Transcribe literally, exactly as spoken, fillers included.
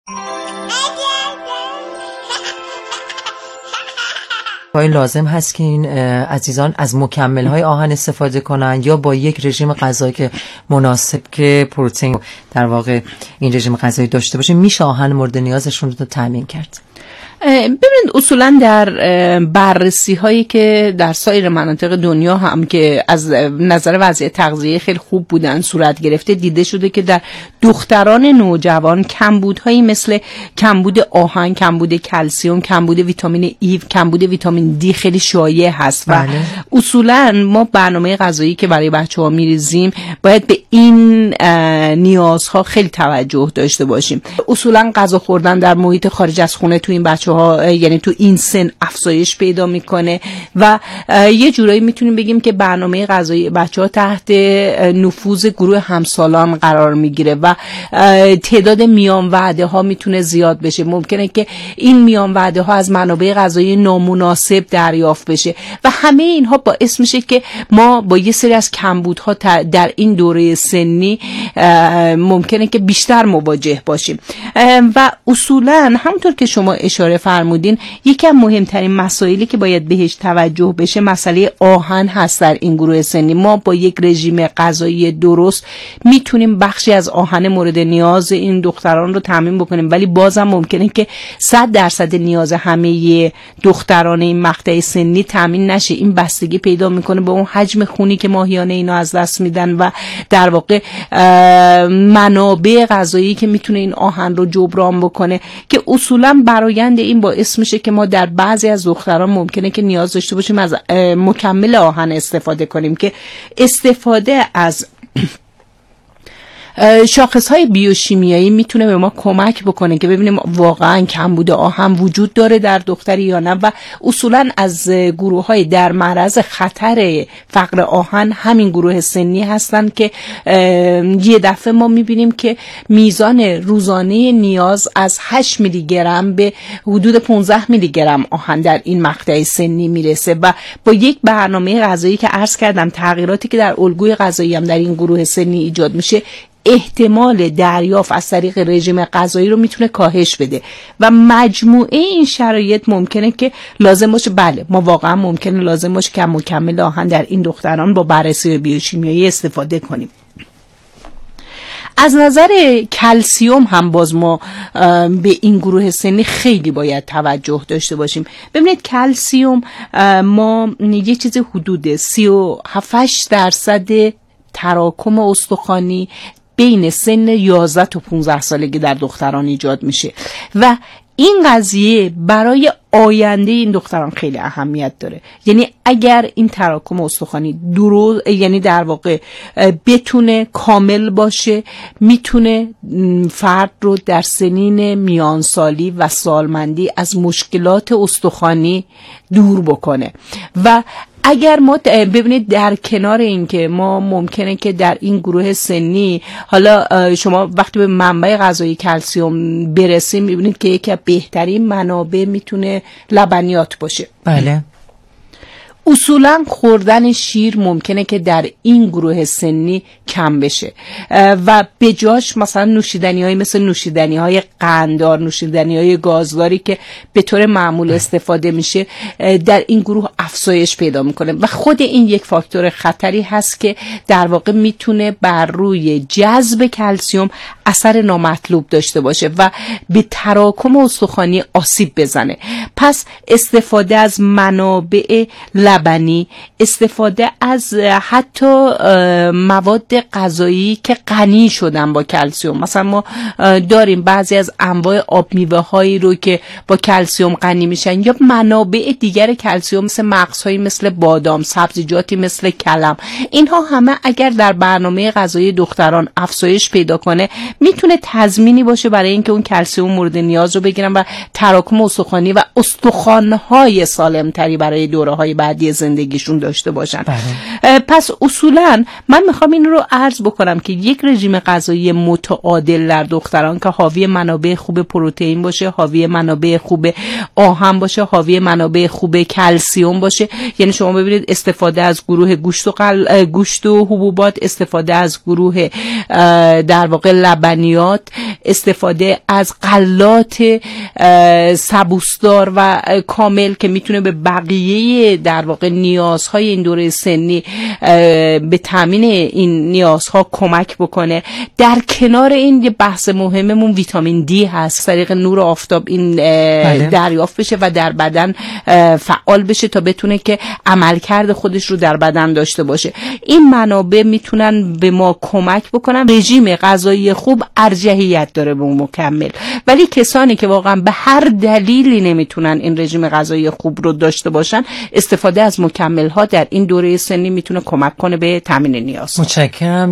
این لازم هست که این عزیزان از مکمل‌های آهن استفاده کنن یا با یک رژیم غذایی که مناسب که پروتئین در واقع این رژیم غذایی داشته باشه میشه آهن مورد نیازشون رو تامین کرد؟ ببینید اصولا در بررسی هایی که در سایر مناطق دنیا هم که از نظر وضعیت تغذیه خیلی خوب بودن صورت گرفته، دیده شده که در دختران نوجوان کمبودهایی مثل کمبود آهن، کمبود کلسیم، کمبود ویتامین ای، کمبود ویتامین دی خیلی شایع هست و بله. اصولا ما برنامه غذایی که برای بچه‌ها میریزیم باید به این نیازها خیلی توجه داشته باشیم. اصولا غذا خوردن در محیط خارج از خونه تو این بچه‌ها یعنی تو این سن افزایش پیدا میکنه و یه جورایی میتونیم بگیم که برنامه غذایی بچه‌ها تحت نفوذ گروه همسالان قرار میگیره و تعداد میان وعده ها میتونه زیاد بشه. ممکنه که این میان وعده ها از منابع غذایی نامناسب دریافت بشه و همه اینها باعث میشه که ما با یه سری از کمبودها در این دوره سنی ممکنه که بیشتر مواجه باشیم و اصولا همونطور که شما اشاره فرمودین یکی از مهمترین مسائلی که باید بهش توجه بشه مسئله آهن هست. در این گروه سنی ما با یک رژیم غذایی درست میتونیم بخشی از آهن مورد نیاز این دختران رو تامین بکنیم، ولی بازم ممکنه که صد درصد نیاز همه دختران این مقطع سنی تامین نشه. این بستگی پیدا میکنه به اون حجم خونی که ماهیانه اینا از دست میدن و در واقع منابع غذایی که میتونه این آهن رو جبران بکنه که اصولا برآیند این باعث میشه که ما در بعضی از دختران ممکنه که نیاز داشته باشیم از مکمل آهن استفاده کنیم که استفاده از شاخص‌های بیوشیمیایی میتونه به ما کمک بکنه که ببینیم واقعا کمبود آهن وجود داره در دختری یا نه و اصولا از گروه‌های در معرض خطر فقر آهن همین گروه سنی هستن که یه دفعه ما میبینیم که میزان روزانه نیاز از هشت میلی گرم به حدود پانزده میلی گرم آهن در این مقطع سنی میرسه و با یک برنامه غذایی که عرض کردم تغییراتی که در الگوی غذایی هم در این گروه سنی ایجاد میشه احتمال دریافت از طریق رژیم غذایی رو میتونه کاهش بده و مجموعه این شرایط ممکنه که لازم باشه بله ما واقعا ممکنه لازم باشه که مکمل آهن در این دختران با بررسی بیوشیمیایی استفاده کنیم. از نظر کلسیم هم باز ما به این گروه سنی خیلی باید توجه داشته باشیم. ببینید کلسیم ما یه چیز حدود سی و هفت درصد تراکم استخوانی بین سن یازده تا پانزده سالگی در دختران ایجاد میشه و این قضیه برای آینده این دختران خیلی اهمیت داره. یعنی اگر این تراکم استخوانی درست یعنی در واقع بتونه کامل باشه میتونه فرد رو در سنین میانسالی و سالمندی از مشکلات استخوانی دور بکنه و اگر ما ببینید در کنار این که ما ممکنه که در این گروه سنی حالا شما وقتی به منبع غذایی کلسیم برسیم میبینید که یکی از بهترین منابع میتونه لبنیات باشه. بله. اصولا خوردن شیر ممکنه که در این گروه سنی کم بشه و به جاش مثلا نوشیدنی های مثل نوشیدنی های قنددار، نوشیدنی های گازداری که به طور معمول استفاده میشه در این گروه افزایش پیدا میکنه و خود این یک فاکتور خطری هست که در واقع میتونه بر روی جذب کلسیم اثر نامطلوب داشته باشه و به تراکم استخوانی آسیب بزنه. پس استفاده از منابع لبنی، استفاده از حتی مواد غذایی که غنی شدن با کلسیم، مثلا ما داریم بعضی از انواع آب میوه هایی رو که با کلسیم غنی میشن یا منابع دیگر کلسیم مثل مغزهایی مثل بادام، سبزیجاتی مثل کلم، اینها همه اگر در برنامه غذایی دختران افزایش پیدا کنه میتونه تضمینی باشه برای اینکه اون کلسیم مورد نیاز رو بگیرن و تراکم استخوانی و استخوان‌های سالمتری برای دوره‌های بعدی زندگیشون داشته باشن. بله. پس اصولا من میخوام این رو عرض بکنم که یک رژیم غذایی متعادل در دختران که حاوی منابع خوب پروتئین باشه، حاوی منابع خوب آهن باشه، حاوی منابع خوب کلسیم باشه، یعنی شما ببینید استفاده از گروه گوشت و قل... گوشت و حبوبات، استفاده از گروه در واقع لبنیات، استفاده از غلات سبوسدار و کامل که میتونه به بقیه در واقع نیازهای این دوره سنی به تامین این نیازها کمک بکنه. در کنار این یه بحث مهممون ویتامین دی هست، طریق نور آفتاب این بله. دریافت بشه و در بدن فعال بشه تا بتونه که عملکرد خودش رو در بدن داشته باشه. این منابع میتونن به ما کمک بکنن. رژیم غذایی خوب ارجحیت داره به اون مکمل، ولی کسانی که واقعا به هر دلیلی نمیتونن این رژیم غذایی خوب رو داشته باشن، استفاده از مکمل ها در این دوره سنی میتونه کمک کنه به تامین نیاز. متشکرم.